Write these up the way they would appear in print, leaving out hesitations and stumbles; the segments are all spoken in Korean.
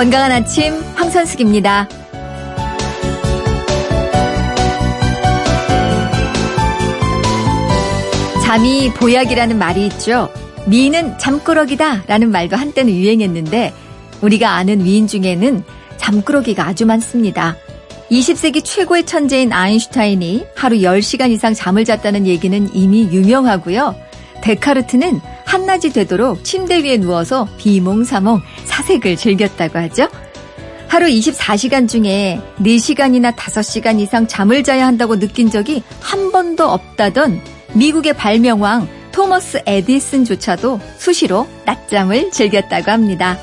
건강한 아침 황선숙입니다. 잠이 보약이라는 말이 있죠. 미는 잠꾸러기다 라는 말도 한때는 유행했는데 우리가 아는 위인 중에는 잠꾸러기가 아주 많습니다. 20세기 최고의 천재인 아인슈타인이 하루 10시간 이상 잠을 잤다는 얘기는 이미 유명하고요. 데카르트는 한낮이 되도록 침대 위에 누워서 비몽사몽 사색을 즐겼다고 하죠. 하루 24시간 중에 4시간이나 5시간 이상 잠을 자야 한다고 느낀 적이 한 번도 없다던 미국의 발명왕 토머스 에디슨조차도 수시로 낮잠을 즐겼다고 합니다.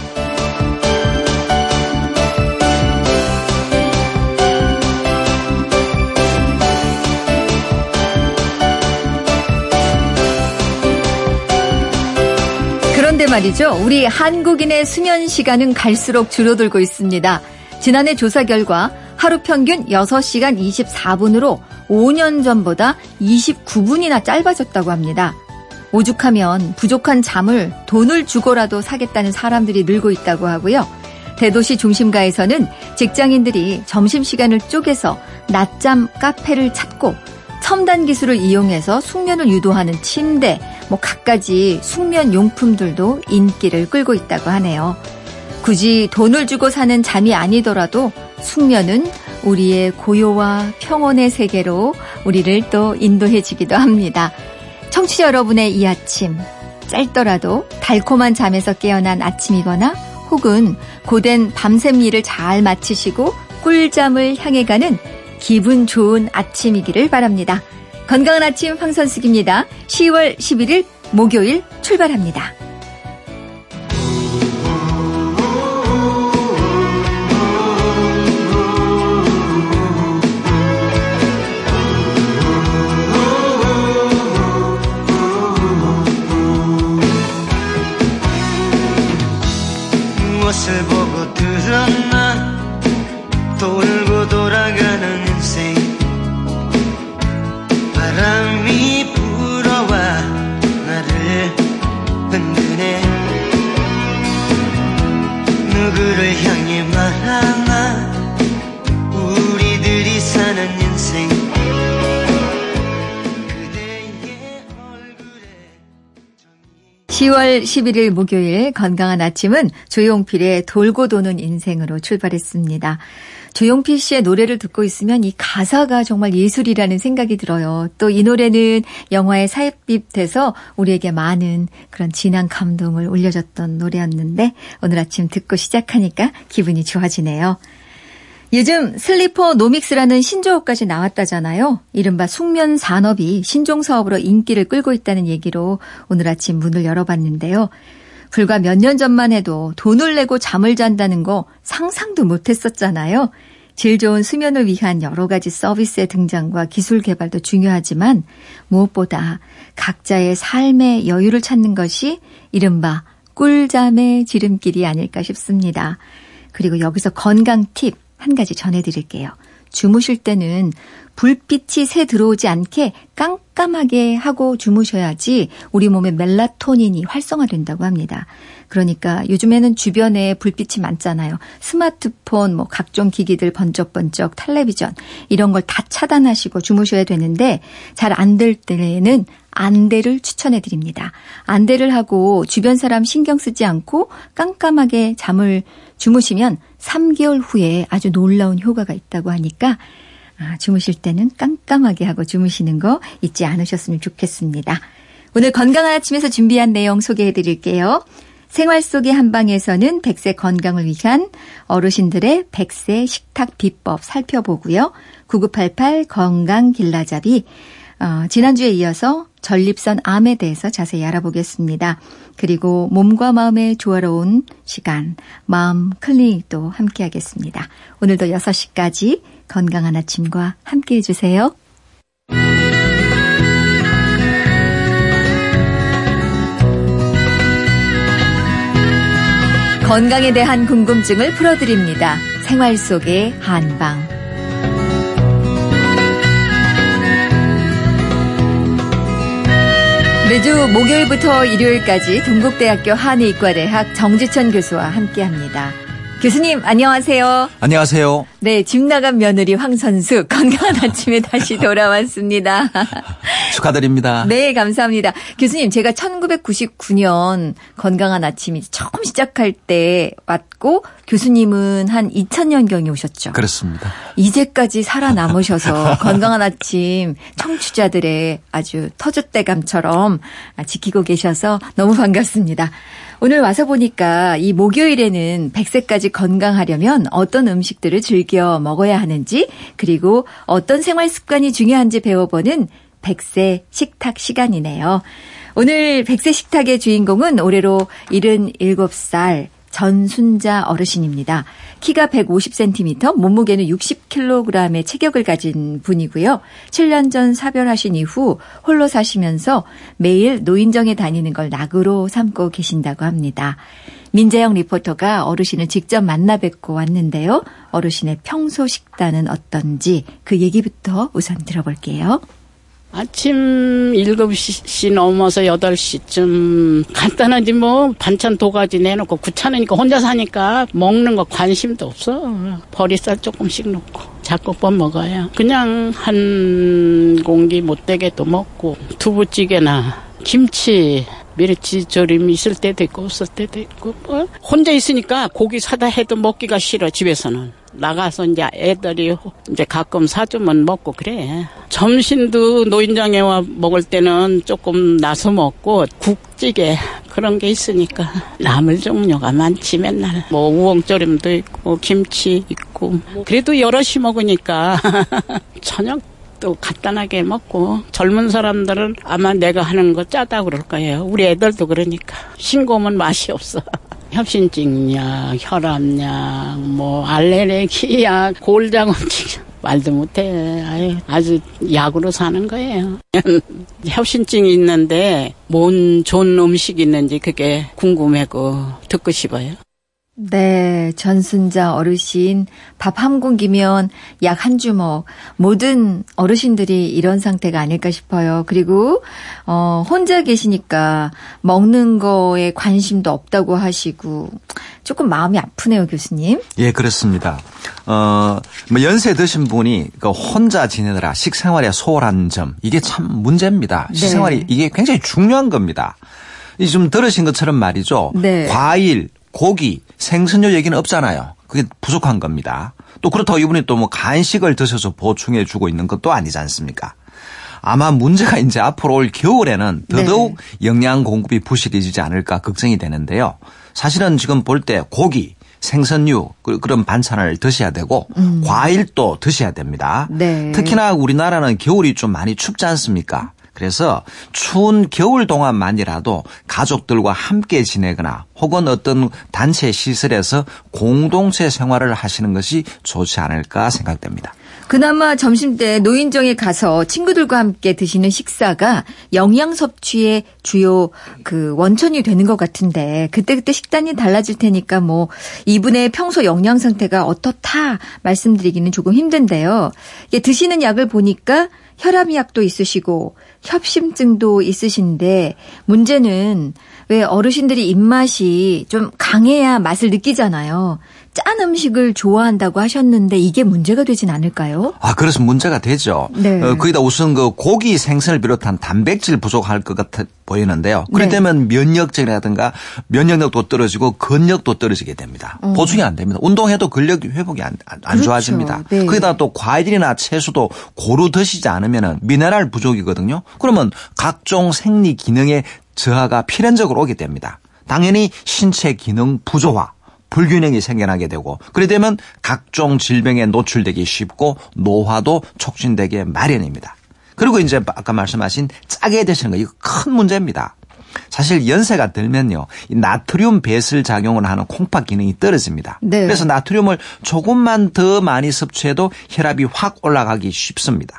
그런데 말이죠. 우리 한국인의 수면 시간은 갈수록 줄어들고 있습니다. 지난해 조사 결과 하루 평균 6시간 24분으로 5년 전보다 29분이나 짧아졌다고 합니다. 오죽하면 부족한 잠을 돈을 주고라도 사겠다는 사람들이 늘고 있다고 하고요. 대도시 중심가에서는 직장인들이 점심시간을 쪼개서 낮잠 카페를 찾고 첨단 기술을 이용해서 숙면을 유도하는 침대, 갖가지 숙면 용품들도 인기를 끌고 있다고 하네요. 굳이 돈을 주고 사는 잠이 아니더라도 숙면은 우리의 고요와 평온의 세계로 우리를 또 인도해주기도 합니다. 청취자 여러분의 이 아침, 짧더라도 달콤한 잠에서 깨어난 아침이거나 혹은 고된 밤샘 일을 잘 마치시고 꿀잠을 향해 가는 기분 좋은 아침이기를 바랍니다. 건강한 아침 황선숙입니다. 10월 11일 목요일 출발합니다. 무엇을 보고 들었나 돌고 돌아가는 인생 바람이 불어와 나를 흔드네 누구를 향해 말하나 우리들이 사는 인생 그대의 얼굴에 10월 11일 목요일 건강한 아침은 조용필의 돌고 도는 인생으로 출발했습니다. 조용필 씨의 노래를 듣고 있으면 이 가사가 정말 예술이라는 생각이 들어요. 또 이 노래는 영화에 삽입돼서 우리에게 많은 그런 진한 감동을 올려줬던 노래였는데 오늘 아침 듣고 시작하니까 기분이 좋아지네요. 요즘 슬리퍼 노믹스라는 신조어까지 나왔다잖아요. 이른바 숙면 산업이 신종사업으로 인기를 끌고 있다는 얘기로 오늘 아침 문을 열어봤는데요. 불과 몇 년 전만 해도 돈을 내고 잠을 잔다는 거 상상도 못했었잖아요. 질 좋은 수면을 위한 여러 가지 서비스의 등장과 기술 개발도 중요하지만 무엇보다 각자의 삶의 여유를 찾는 것이 이른바 꿀잠의 지름길이 아닐까 싶습니다. 그리고 여기서 건강 팁 한 가지 전해드릴게요. 주무실 때는 불빛이 새 들어오지 않게 깜깜하게 하고 주무셔야지 우리 몸의 멜라토닌이 활성화된다고 합니다. 그러니까 요즘에는 주변에 불빛이 많잖아요. 스마트폰, 각종 기기들 번쩍번쩍, 텔레비전 이런 걸 다 차단하시고 주무셔야 되는데 잘 안 될 때는 안대를 추천해드립니다. 안대를 하고 주변 사람 신경 쓰지 않고 깜깜하게 잠을 주무시면 3개월 후에 아주 놀라운 효과가 있다고 하니까 주무실 때는 깜깜하게 하고 주무시는 거 잊지 않으셨으면 좋겠습니다. 오늘 건강한 아침에서 준비한 내용 소개해드릴게요. 생활 속의 한방에서는 100세 건강을 위한 어르신들의 100세 식탁 비법 살펴보고요. 9988 건강 길라잡이 지난주에 이어서 전립선 암에 대해서 자세히 알아보겠습니다. 그리고 몸과 마음의 조화로운 시간, 마음 클리닉도 함께하겠습니다. 오늘도 6시까지 건강한 아침과 함께해 주세요. 건강에 대한 궁금증을 풀어드립니다. 생활 속의 한방. 매주 목요일부터 일요일까지 동국대학교 한의과대학 정지천 교수와 함께합니다. 교수님 안녕하세요. 안녕하세요. 네, 집 나간 며느리 황선수 건강한 아침에 다시 돌아왔습니다. 축하드립니다. 네, 감사합니다. 교수님, 제가 1999년 건강한 아침이 처음 시작할 때 왔고 교수님은 한 2000년경에 오셨죠. 그렇습니다. 이제까지 살아남으셔서 건강한 아침 청취자들의 아주 터줏대감처럼 지키고 계셔서 너무 반갑습니다. 오늘 와서 보니까 이 목요일에는 100세까지 건강하려면 어떤 음식들을 즐겨 먹어야 하는지 그리고 어떤 생활 습관이 중요한지 배워보는 100세 식탁 시간이네요. 오늘 100세 식탁의 주인공은 올해로 77살 전순자 어르신입니다. 키가 150cm, 몸무게는 60kg의 체격을 가진 분이고요. 7년 전 사별하신 이후 홀로 사시면서 매일 노인정에 다니는 걸 낙으로 삼고 계신다고 합니다. 민재영 리포터가 어르신을 직접 만나 뵙고 왔는데요. 어르신의 평소 식단은 어떤지 그 얘기부터 우선 들어볼게요. 아침 7시 넘어서 8시쯤 간단하지 뭐 반찬 2가지 내놓고 귀찮으니까 혼자 사니까 먹는 거 관심도 없어. 보리쌀 조금씩 넣고 잡곡밥 먹어요. 그냥 한 공기 못되게도 먹고 두부찌개나 김치 멸치조림 있을 때도 있고 없을 때도 있고 뭐. 혼자 있으니까 고기 사다 해도 먹기가 싫어. 집에서는 나가서 이제 애들이 이제 가끔 사주면 먹고 그래. 점심도 노인정에 와 먹을 때는 조금 나서 먹고 국찌개 그런 게 있으니까 나물 종류가 많지. 맨날 뭐 우엉조림도 있고 김치 있고 그래도 여럿이 먹으니까 저녁 또 간단하게 먹고. 젊은 사람들은 아마 내가 하는 거 짜다 그럴 거예요. 우리 애들도 그러니까. 싱거우면 맛이 없어. 협신증약, 혈압약, 뭐 알레르기약, 골장염증 말도 못해. 아주 약으로 사는 거예요. 협신증이 있는데 뭔 좋은 음식이 있는지 그게 궁금하고 듣고 싶어요. 네, 전순자 어르신 밥 한 공기면 약 한 주먹. 모든 어르신들이 이런 상태가 아닐까 싶어요. 그리고 혼자 계시니까 먹는 거에 관심도 없다고 하시고 조금 마음이 아프네요, 교수님. 예, 그렇습니다. 뭐 연세 드신 분이 혼자 지내느라 식생활에 소홀한 점 이게 참 문제입니다. 네. 식생활이 이게 굉장히 중요한 겁니다. 이 좀 들으신 것처럼 말이죠. 네. 과일, 고기, 생선류 얘기는 없잖아요. 그게 부족한 겁니다. 또 그렇다고 이분이 또 뭐 간식을 드셔서 보충해 주고 있는 것도 아니지 않습니까? 아마 문제가 이제 앞으로 올 겨울에는 더더욱 영양 공급이 부실해지지 않을까 걱정이 되는데요. 사실은 지금 볼 때 고기, 생선류 그런 반찬을 드셔야 되고 과일도 드셔야 됩니다. 네. 특히나 우리나라는 겨울이 좀 많이 춥지 않습니까? 그래서 추운 겨울 동안만이라도 가족들과 함께 지내거나 혹은 어떤 단체 시설에서 공동체 생활을 하시는 것이 좋지 않을까 생각됩니다. 그나마 점심때 노인정에 가서 친구들과 함께 드시는 식사가 영양 섭취의 주요 원천이 되는 것 같은데 그때그때 식단이 달라질 테니까 뭐 이분의 평소 영양 상태가 어떻다 말씀드리기는 조금 힘든데요. 이게 드시는 약을 보니까 혈압약도 있으시고 협심증도 있으신데 문제는 왜 어르신들이 입맛이 좀 강해야 맛을 느끼잖아요. 짠 음식을 좋아한다고 하셨는데 이게 문제가 되진 않을까요? 그래서 문제가 되죠. 네. 거기다 우선 고기, 생선을 비롯한 단백질 부족할 것 같아 보이는데요. 그렇게 되면 면역력이라든가 면역력도 떨어지고 근력도 떨어지게 됩니다. 보충이 안 됩니다. 운동해도 근력 회복이 안 그렇죠. 좋아집니다. 네. 거기다 또 과일이나 채소도 고루 드시지 않으면 미네랄 부족이거든요. 그러면 각종 생리 기능의 저하가 필연적으로 오게 됩니다. 당연히 신체 기능 부조화, 불균형이 생겨나게 되고 그래 되면 각종 질병에 노출되기 쉽고 노화도 촉진되게 마련입니다. 그리고 이제 아까 말씀하신 짜게 드시는 거 이거 큰 문제입니다. 사실 연세가 들면요. 이 나트륨 배설 작용을 하는 콩팥 기능이 떨어집니다. 네. 그래서 나트륨을 조금만 더 많이 섭취해도 혈압이 확 올라가기 쉽습니다.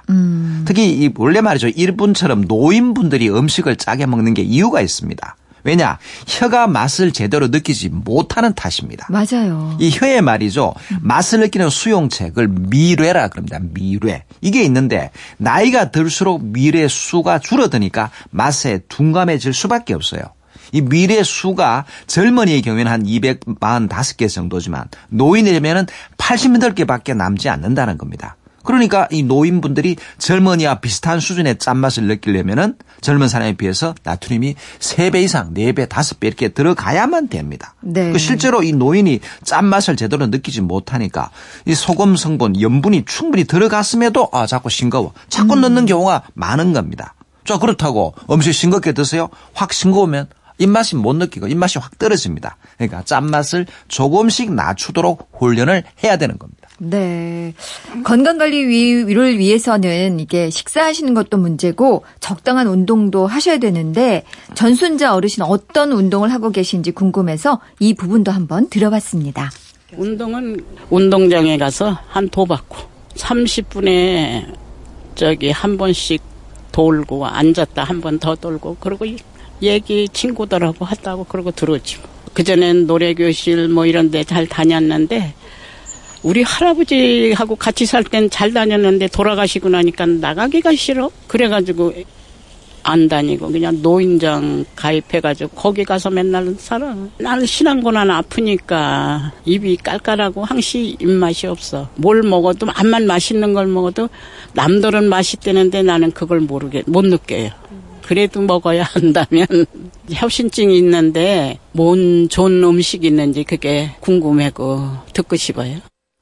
특히 원래 말이죠. 일본처럼 노인분들이 음식을 짜게 먹는 게 이유가 있습니다. 왜냐? 혀가 맛을 제대로 느끼지 못하는 탓입니다. 맞아요. 이 혀에 말이죠. 맛을 느끼는 수용체, 그걸 미뢰라 그럽니다. 미뢰. 이게 있는데 나이가 들수록 미뢰 수가 줄어드니까 맛에 둔감해질 수밖에 없어요. 이 미래 수가 젊은이의 경우에는 한 245개 정도지만 노인이 되면은 88개밖에 남지 않는다는 겁니다. 그러니까 이 노인분들이 젊은이와 비슷한 수준의 짠맛을 느끼려면은 젊은 사람에 비해서 나트륨이 3배 이상, 4배, 5배 이렇게 들어가야만 됩니다. 네. 실제로 이 노인이 짠맛을 제대로 느끼지 못하니까 이 소금 성분, 염분이 충분히 들어갔음에도 자꾸 싱거워. 자꾸 넣는 경우가 많은 겁니다. 자, 그렇다고 음식 싱겁게 드세요? 확 싱거우면 입맛이 못 느끼고 입맛이 확 떨어집니다. 그러니까 짠맛을 조금씩 낮추도록 훈련을 해야 되는 겁니다. 네. 건강관리를 위해서는 이게 식사하시는 것도 문제고 적당한 운동도 하셔야 되는데 전순자 어르신 어떤 운동을 하고 계신지 궁금해서 이 부분도 한번 들어봤습니다. 운동은 운동장에 가서 한 도 받고 30분에 한 번씩 돌고 앉았다 한 번 더 돌고 그러고 얘기 친구들하고 하다고 그러고 들어오지. 그전엔 노래교실 이런 데 잘 다녔는데 우리 할아버지하고 같이 살 땐 잘 다녔는데 돌아가시고 나니까 나가기가 싫어. 그래가지고 안 다니고 그냥 노인장 가입해가지고 거기 가서 맨날 살아. 나는 신앙고난 아프니까 입이 깔깔하고 항시 입맛이 없어. 뭘 먹어도 암만 맛있는 걸 먹어도 남들은 맛있다는데 나는 그걸 못 느껴요. 그래도 먹어야 한다면 협신증이 있는데 뭔 좋은 음식이 있는지 그게 궁금하고 듣고 싶어요.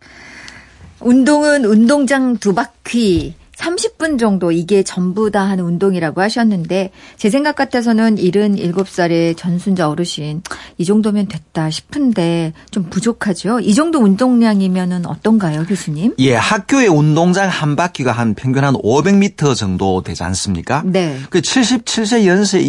운동은 운동장 2바퀴 30분 정도 이게 전부 다 하는 운동이라고 하셨는데 제 생각 같아서는 77살의 전순자 어르신 이 정도면 됐다 싶은데 좀 부족하죠. 이 정도 운동량이면은 어떤가요, 교수님? 예, 학교의 운동장 한 바퀴가 한 평균 한 500m 정도 되지 않습니까? 네. 그 77세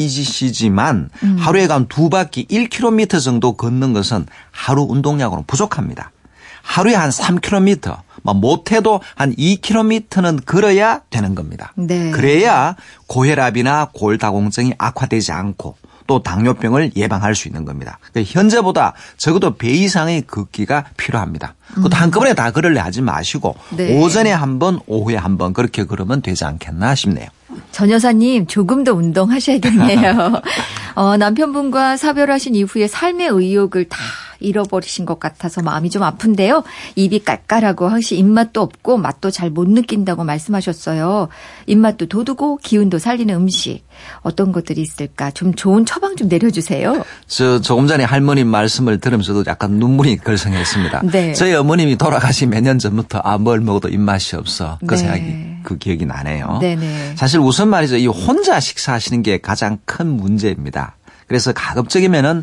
연세이시지만 하루에 한 2바퀴 1km 정도 걷는 것은 하루 운동량으로는 부족합니다. 하루에 한 3km, 못해도 한 2km는 걸어야 되는 겁니다. 네. 그래야 고혈압이나 골다공증이 악화되지 않고 또 당뇨병을 예방할 수 있는 겁니다. 현재보다 적어도 배 이상의 걷기가 필요합니다. 그것도 한꺼번에 다 걸으려 하지 마시고 네. 오전에 한 번, 오후에 한 번 그렇게 걸으면 되지 않겠나 싶네요. 전 여사님 조금 더 운동하셔야겠네요. 남편분과 사별하신 이후에 삶의 의욕을 다 잃어버리신 것 같아서 마음이 좀 아픈데요. 입이 깔깔하고 항시 입맛도 없고 맛도 잘 못 느낀다고 말씀하셨어요. 입맛도 돋우고 기운도 살리는 음식 어떤 것들이 있을까? 좀 좋은 처방 좀 내려주세요. 조금 전에 할머님 말씀을 들으면서도 약간 눈물이 걸성했습니다. 네. 저희 어머님이 돌아가신 몇 년 전부터 뭘 먹어도 입맛이 없어. 그 네. 생각이 그 기억이 나네요. 네네. 사실 우선 말이죠. 이 혼자 식사하시는 게 가장 큰 문제입니다. 그래서 가급적이면은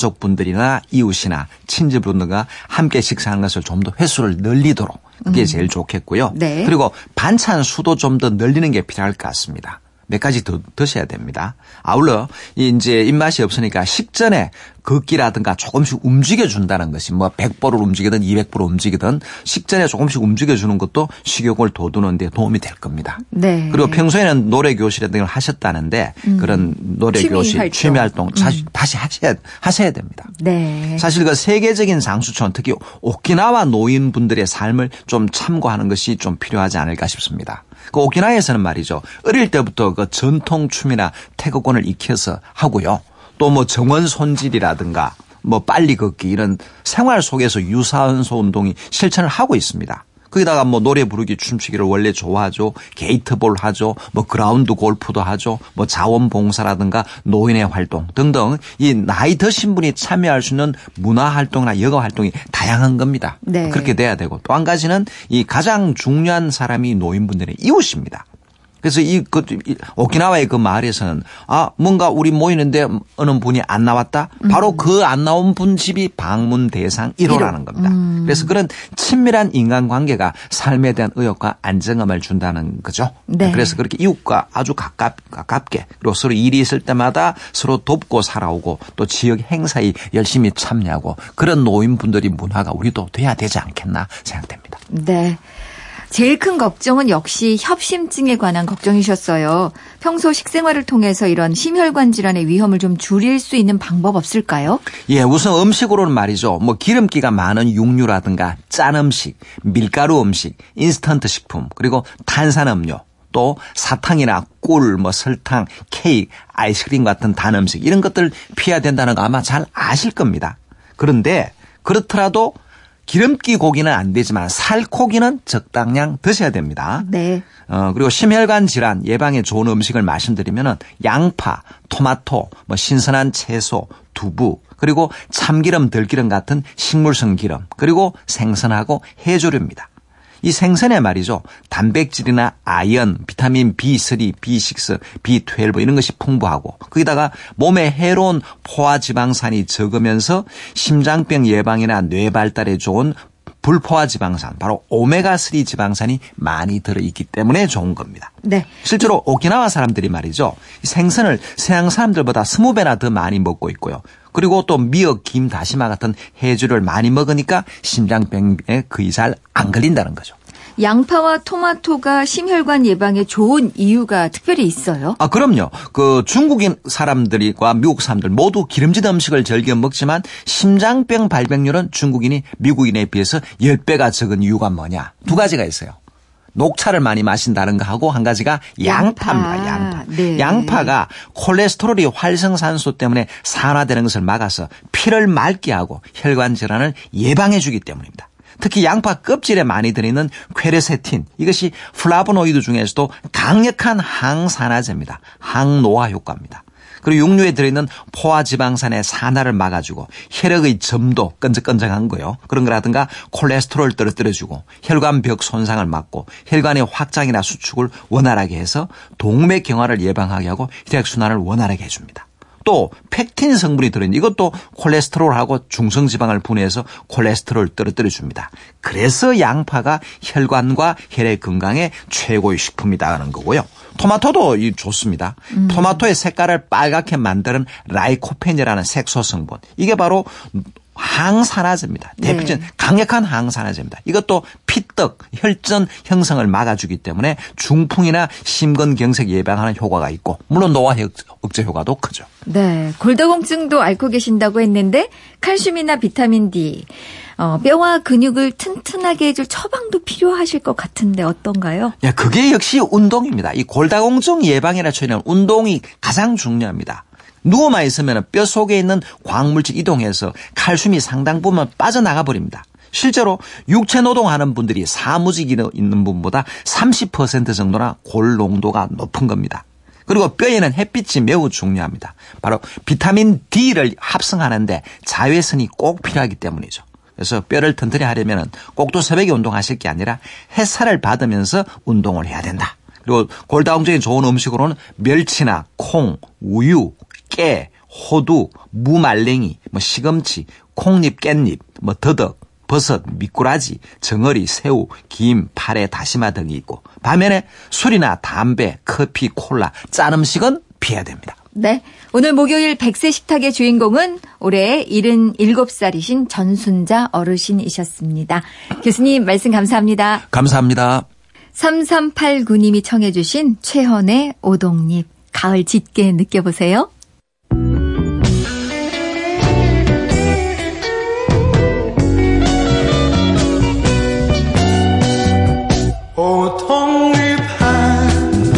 가족분들이나 이웃이나 친지분들과 함께 식사하는 것을 좀 더 횟수를 늘리도록 그게 제일 좋겠고요. 네. 그리고 반찬 수도 좀 더 늘리는 게 필요할 것 같습니다. 몇 가지 더 드셔야 됩니다. 아울러 이제 입맛이 없으니까 식전에 걷기라든가 조금씩 움직여준다는 것이 100보를 움직이든 200보를 움직이든 식전에 조금씩 움직여주는 것도 식욕을 돋우는 데 도움이 될 겁니다. 네. 그리고 평소에는 노래교실이라든가 하셨다는데 그런 노래교실, 취미활동 다시 하셔야 됩니다. 네. 사실 그 세계적인 장수촌 특히 오키나와 노인분들의 삶을 좀 참고하는 것이 좀 필요하지 않을까 싶습니다. 그 오키나와에서는 말이죠. 어릴 때부터 그 전통 춤이나 태극권을 익혀서 하고요. 또 정원 손질이라든가 빨리 걷기 이런 생활 속에서 유산소 운동이 실천을 하고 있습니다. 거기다가 노래 부르기 춤추기를 원래 좋아하죠. 게이트볼 하죠. 그라운드 골프도 하죠. 자원봉사라든가 노인의 활동 등등 이 나이 드신 분이 참여할 수 있는 문화활동이나 여가활동이 다양한 겁니다. 네. 그렇게 돼야 되고 또 한 가지는 이 가장 중요한 사람이 노인분들의 이웃입니다. 그래서 오키나와의 그 마을에서는 뭔가 우리 모이는데 어느 분이 안 나왔다? 바로 그 안 나온 분 집이 방문 대상 1호라는 겁니다. 그래서 그런 친밀한 인간관계가 삶에 대한 의욕과 안정감을 준다는 거죠. 네. 그래서 그렇게 이웃과 아주 가깝게 그리고 서로 일이 있을 때마다 서로 돕고 살아오고 또 지역 행사에 열심히 참여하고 그런 노인분들이 문화가 우리도 돼야 되지 않겠나 생각됩니다. 네. 제일 큰 걱정은 역시 협심증에 관한 걱정이셨어요. 평소 식생활을 통해서 이런 심혈관 질환의 위험을 좀 줄일 수 있는 방법 없을까요? 예, 우선 음식으로는 말이죠. 기름기가 많은 육류라든가 짠 음식, 밀가루 음식, 인스턴트 식품, 그리고 탄산음료, 또 사탕이나 꿀, 뭐 설탕, 케이크, 아이스크림 같은 단 음식 이런 것들 피해야 된다는 거 아마 잘 아실 겁니다. 그런데 그렇더라도 기름기 고기는 안 되지만 살코기는 적당량 드셔야 됩니다. 네. 그리고 심혈관 질환 예방에 좋은 음식을 말씀드리면은 양파, 토마토, 뭐 신선한 채소, 두부, 그리고 참기름, 들기름 같은 식물성 기름, 그리고 생선하고 해조류입니다. 이 생선에 말이죠. 단백질이나 아연, 비타민 B3, B6, B12 이런 것이 풍부하고 거기다가 몸에 해로운 포화지방산이 적으면서 심장병 예방이나 뇌 발달에 좋은 불포화지방산, 바로 오메가3 지방산이 많이 들어있기 때문에 좋은 겁니다. 네. 실제로 오키나와 사람들이 말이죠. 생선을 서양 사람들보다 20배나 더 많이 먹고 있고요. 그리고 또 미역, 김, 다시마 같은 해조류를 많이 먹으니까 심장병에 거의 잘 안 걸린다는 거죠. 양파와 토마토가 심혈관 예방에 좋은 이유가 특별히 있어요? 그럼요. 중국인 사람들과 미국 사람들 모두 기름진 음식을 즐겨 먹지만 심장병 발병률은 중국인이 미국인에 비해서 10배가 적은 이유가 뭐냐? 두 가지가 있어요. 녹차를 많이 마신다는 거 하고 한 가지가 양파입니다. 양파. 네. 양파가 콜레스테롤이 활성산소 때문에 산화되는 것을 막아서 피를 맑게 하고 혈관 질환을 예방해 주기 때문입니다. 특히 양파 껍질에 많이 들어있는 퀘르세틴, 이것이 플라보노이드 중에서도 강력한 항산화제입니다. 항노화 효과입니다. 그리고 육류에 들어있는 포화지방산의 산화를 막아주고 혈액의 점도 끈적끈적한 거요. 그런 거라든가 콜레스테롤을 떨어뜨려주고 혈관벽 손상을 막고 혈관의 확장이나 수축을 원활하게 해서 동맥경화를 예방하게 하고 혈액순환을 원활하게 해줍니다. 또 펙틴 성분이 들어있는 이것도 콜레스테롤하고 중성지방을 분해해서 콜레스테롤을 떨어뜨려 줍니다. 그래서 양파가 혈관과 혈액 건강에 최고의 식품이라는 거고요. 토마토도 좋습니다. 토마토의 색깔을 빨갛게 만드는 라이코펜이라는 색소 성분. 이게 바로 항산화제입니다. 대표적인 강력한 항산화제입니다. 이것도 피떡, 혈전 형성을 막아주기 때문에 중풍이나 심근경색 예방하는 효과가 있고 물론 노화 억제 효과도 크죠. 네, 골다공증도 앓고 계신다고 했는데 칼슘이나 비타민 D, 뼈와 근육을 튼튼하게 해줄 처방도 필요하실 것 같은데 어떤가요? 야, 그게 역시 운동입니다. 이 골다공증 예방이나 처리는 운동이 가장 중요합니다. 누워만 있으면 뼈 속에 있는 광물질 이동해서 칼슘이 상당 부분 빠져나가 버립니다. 실제로 육체 노동하는 분들이 사무직이 있는 분보다 30% 정도나 골 농도가 높은 겁니다. 그리고 뼈에는 햇빛이 매우 중요합니다. 바로 비타민 D를 합성하는데 자외선이 꼭 필요하기 때문이죠. 그래서 뼈를 튼튼히 하려면 꼭도 새벽에 운동하실 게 아니라 햇살을 받으면서 운동을 해야 된다. 그리고 골다공증에 좋은 음식으로는 멸치나 콩, 우유, 깨, 호두, 무말랭이, 시금치, 콩잎, 깻잎, 더덕, 버섯, 미꾸라지, 정어리, 새우, 김, 파래, 다시마 등이 있고 반면에 술이나 담배, 커피, 콜라, 짠 음식은 피해야 됩니다. 네, 오늘 목요일 100세 식탁의 주인공은 올해 77살이신 전순자 어르신이셨습니다. 교수님 말씀 감사합니다. 감사합니다. 3389님이 청해 주신 최헌의 오동잎, 가을 짙게 느껴보세요. 오동잎 한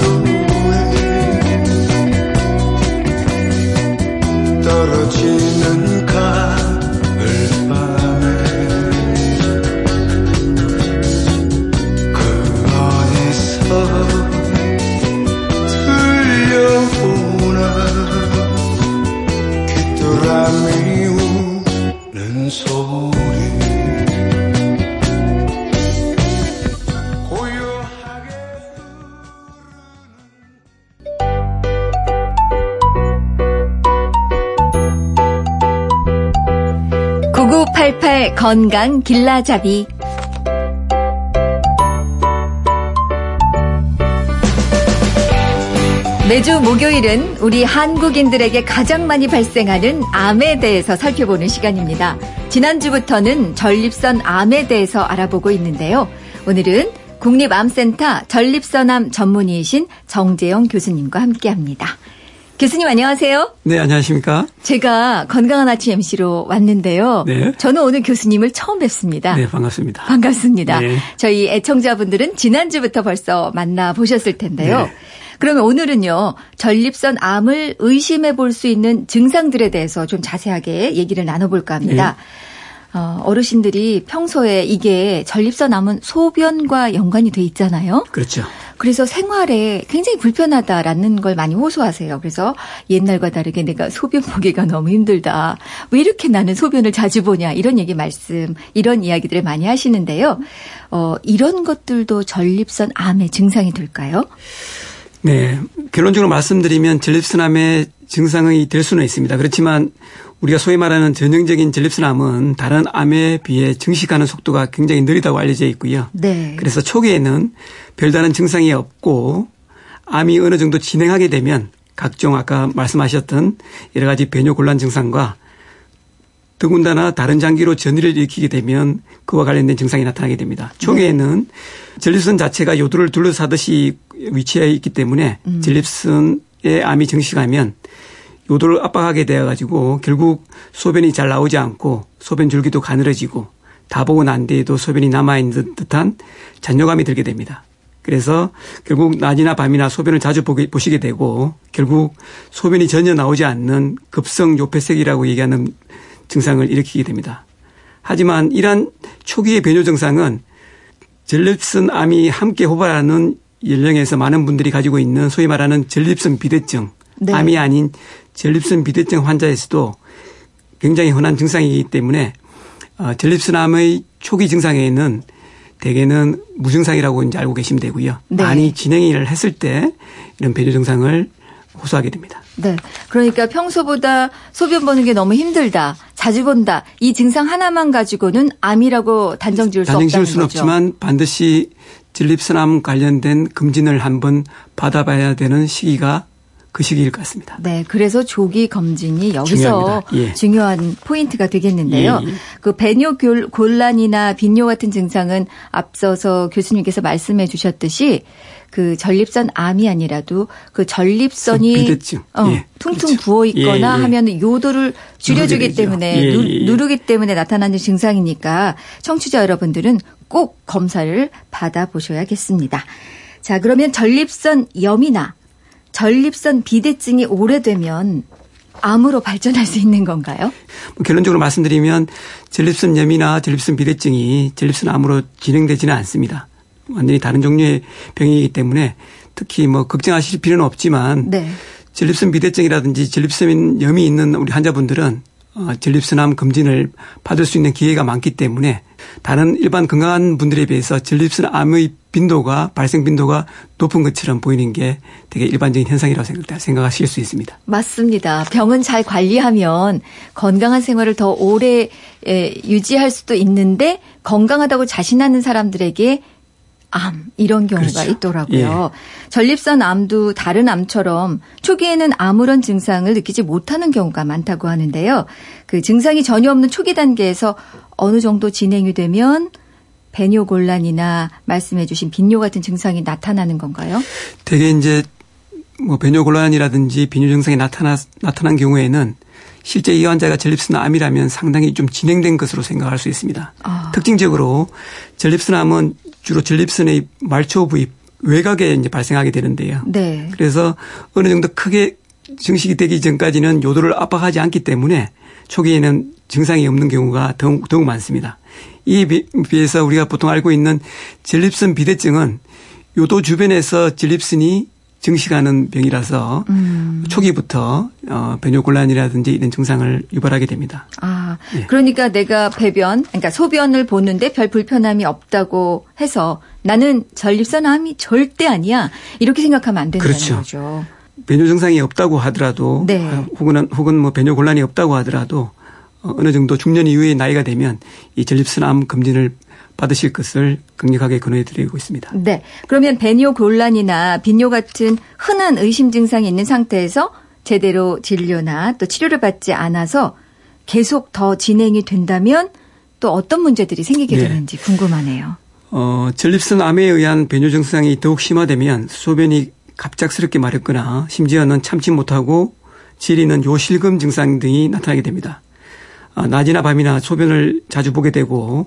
잎 떨어지는 가을밤에 그 어디서 들려오나 귀뚜라미 우는 소리 건강 길라잡이. 매주 목요일은 우리 한국인들에게 가장 많이 발생하는 암에 대해서 살펴보는 시간입니다. 지난주부터는 전립선 암에 대해서 알아보고 있는데요. 오늘은 국립암센터 전립선암 전문의이신 정재영 교수님과 함께합니다. 교수님 안녕하세요. 네, 안녕하십니까. 제가 건강한 아침 MC로 왔는데요. 네. 저는 오늘 교수님을 처음 뵙습니다. 네, 반갑습니다. 반갑습니다. 네. 저희 애청자분들은 지난주부터 벌써 만나보셨을 텐데요. 네. 그러면 오늘은요, 전립선 암을 의심해 볼 수 있는 증상들에 대해서 좀 자세하게 얘기를 나눠볼까 합니다. 어르신들이 평소에 이게 전립선 암은 소변과 연관이 돼 있잖아요. 그렇죠. 그래서 생활에 굉장히 불편하다라는 걸 많이 호소하세요. 그래서 옛날과 다르게 내가 소변 보기가 너무 힘들다. 왜 이렇게 나는 소변을 자주 보냐. 이런 이런 이야기들을 많이 하시는데요. 이런 것들도 전립선 암의 증상이 될까요? 네. 결론적으로 말씀드리면 전립선암의 증상이 될 수는 있습니다. 그렇지만 우리가 소위 말하는 전형적인 전립선암은 다른 암에 비해 증식하는 속도가 굉장히 느리다고 알려져 있고요. 네. 그래서 초기에는 별다른 증상이 없고 암이 어느 정도 진행하게 되면 각종 아까 말씀하셨던 여러 가지 배뇨곤란 증상과 더군다나 다른 장기로 전이를 일으키게 되면 그와 관련된 증상이 나타나게 됩니다. 초기에는 전립선 자체가 요도를 둘러싸듯이 위치해 있기 때문에 전립선에 암이 증식하면 요도를 압박하게 되어가지고 결국 소변이 잘 나오지 않고 소변 줄기도 가늘어지고 다 보고 난 뒤에도 소변이 남아있는 듯한 잔뇨감이 들게 됩니다. 그래서 결국 낮이나 밤이나 소변을 자주 보시게 되고 결국 소변이 전혀 나오지 않는 급성 요폐색이라고 얘기하는 증상을 일으키게 됩니다. 하지만 이러한 초기의 배뇨 증상은 전립선 암이 함께 호발하는 연령에서 많은 분들이 가지고 있는 소위 말하는 전립선 비대증, 네. 암이 아닌 전립선 비대증 환자에서도 굉장히 흔한 증상이기 때문에 전립선 암의 초기 증상에는 대개는 무증상이라고 이제 알고 계시면 되고요. 네. 많이 진행을 했을 때 이런 배뇨 증상을 호소하게 됩니다. 네. 그러니까 평소보다 소변 보는 게 너무 힘들다. 자주 본다. 이 증상 하나만 가지고는 암이라고 단정 지을 수 없다는 거죠. 단정 지을 수는 없지만 반드시 전립선암 관련된 검진을 한번 받아봐야 되는 시기가 그 시기일 것 같습니다. 네. 그래서 조기 검진이 여기서 예. 중요한 포인트가 되겠는데요. 예. 그 배뇨곤란이나 빈뇨 같은 증상은 앞서서 교수님께서 말씀해 주셨듯이 그 전립선 암이 아니라도 그 전립선이 비대증. 예. 퉁퉁 그렇죠. 부어 있거나 예. 하면 요도를 줄여주기 때문에 누르기 때문에 나타나는 증상이니까 청취자 여러분들은 꼭 검사를 받아보셔야겠습니다. 자, 그러면 전립선염이나 전립선 비대증이 오래되면 암으로 발전할 수 있는 건가요? 결론적으로 말씀드리면 전립선염이나 전립선 비대증이 전립선암으로 진행되지는 않습니다. 완전히 다른 종류의 병이기 때문에 특히 걱정하실 필요는 없지만 네. 전립선 비대증이라든지 전립선염이 있는 우리 환자분들은 전립선암 검진을 받을 수 있는 기회가 많기 때문에 다른 일반 건강한 분들에 비해서 전립선암의 발생 빈도가 높은 것처럼 보이는 게 되게 일반적인 현상이라고 생각하실 수 있습니다. 맞습니다. 병은 잘 관리하면 건강한 생활을 더 오래 유지할 수도 있는데 건강하다고 자신하는 사람들에게 암 이런 경우가 그렇죠. 있더라고요. 예. 전립선 암도 다른 암처럼 초기에는 아무런 증상을 느끼지 못하는 경우가 많다고 하는데요. 그 증상이 전혀 없는 초기 단계에서 어느 정도 진행이 되면 배뇨곤란이나 말씀해 주신 빈뇨 같은 증상이 나타나는 건가요? 되게 이제 배뇨곤란이라든지 빈뇨 증상이 나타난 경우에는 실제 이 환자가 전립선암이라면 상당히 좀 진행된 것으로 생각할 수 있습니다. 특징적으로 전립선암은 주로 전립선의 말초 부위 외곽에 이제 발생하게 되는데요. 네. 그래서 어느 정도 크게 증식이 되기 전까지는 요도를 압박하지 않기 때문에 초기에는 증상이 없는 경우가 더욱 많습니다. 이에 비해서 우리가 보통 알고 있는 전립선 비대증은 요도 주변에서 전립선이 증식하는 병이라서 초기부터 배뇨곤란이라든지 이런 증상을 유발하게 됩니다. 예. 그러니까 내가 그러니까 소변을 보는데 별 불편함이 없다고 해서 나는 전립선암이 절대 아니야 이렇게 생각하면 안 된다는 그렇죠. 거죠. 배뇨 증상이 없다고 하더라도 네. 혹은 배뇨곤란이 없다고 하더라도 어느 정도 중년 이후의 나이가 되면 이 전립선암 검진을 받으실 것을 강력하게 권해드리고 있습니다. 네. 그러면 배뇨곤란이나 빈뇨 같은 흔한 의심 증상이 있는 상태에서 제대로 진료나 또 치료를 받지 않아서 계속 더 진행이 된다면 또 어떤 문제들이 생기게 네. 되는지 궁금하네요. 전립선암에 의한 배뇨 증상이 더욱 심화되면 소변이 갑작스럽게 마렵거나 심지어는 참지 못하고 지리는 요실금 증상 등이 나타나게 됩니다. 낮이나 밤이나 소변을 자주 보게 되고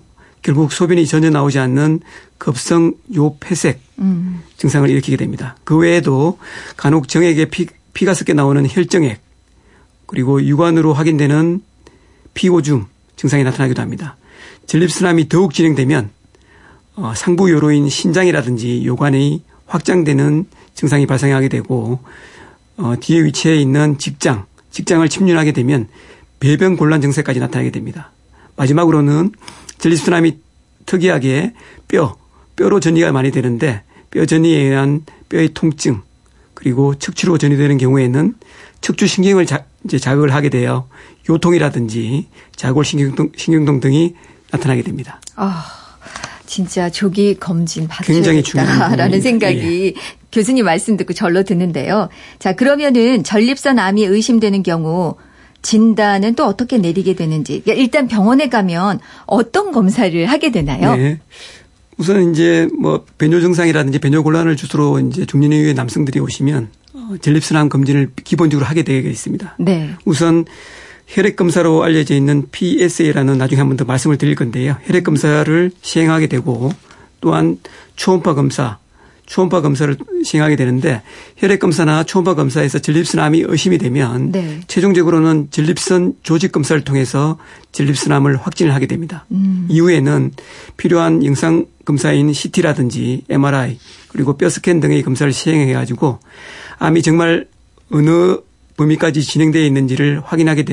결국 소변이 전혀 나오지 않는 급성 요폐색 증상을 일으키게 됩니다. 그 외에도 간혹 정액에 피가 섞여 나오는 혈정액 그리고 유관으로 확인되는 피오줌 증상이 나타나기도 합니다. 전립선암이 더욱 진행되면 상부 요로인 신장이라든지 요관이 확장되는 증상이 발생하게 되고 뒤에 위치해 있는 직장을 침륜하게 되면 배변 곤란 증세까지 나타나게 됩니다. 마지막으로는 전립선암이 특이하게 뼈로 전이가 많이 되는데 뼈 전이에 의한 뼈의 통증 그리고 척추로 전이되는 경우에는 척추신경을 자극을 하게 되어 요통이라든지 자골신경통 등이 나타나게 됩니다. 진짜 조기 검진 받으셔야겠다라는 생각이 교수님 말씀 듣고 절로 드는데요. 자, 그러면은 전립선 암이 의심되는 경우 진단은 또 어떻게 내리게 되는지. 일단 병원에 가면 어떤 검사를 하게 되나요? 네. 우선 이제 배뇨 증상이라든지 배뇨 곤란을 주소로 이제 중년 이후의 남성들이 오시면 전립선암 검진을 기본적으로 하게 되어 있습니다. 네. 우선 혈액 검사로 알려져 있는 PSA라는 나중에 한 번 더 말씀을 드릴 건데요. 혈액 검사를 시행하게 되고 또한 초음파 검사를 시행하게 되는데 혈액 검사나 초음파 검사에서 전립선암이 의심이 되면 최종적으로는 전립선 조직 검사를 통해서 전립선암을 확진을 하게 됩니다. 이후에는 필요한 영상 검사인 CT라든지 MRI 그리고 뼈 스캔 등의 검사를 시행해 가지고 암이 정말 어느 범위까지 진행되어 있는지를 확인하게